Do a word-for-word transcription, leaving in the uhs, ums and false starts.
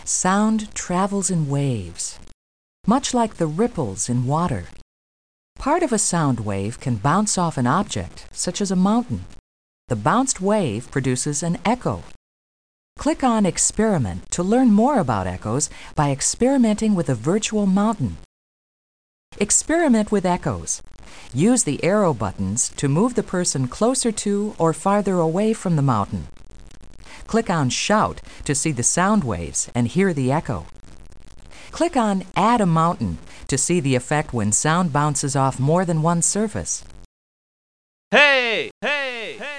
Sound travels in waves, much like the ripples in water. Part of a sound wave can bounce off an object, such as a mountain. The bounced wave produces an echo. Click on Experiment to learn more about echoes by experimenting with a virtual mountain. Experiment with echoes. Use the arrow buttons to move the person closer to or farther away from the mountain. Click on Shout to see the sound waves and hear the echo. Click on Add a Mountain to see the effect when sound bounces off more than one surface. Hey! Hey! Hey!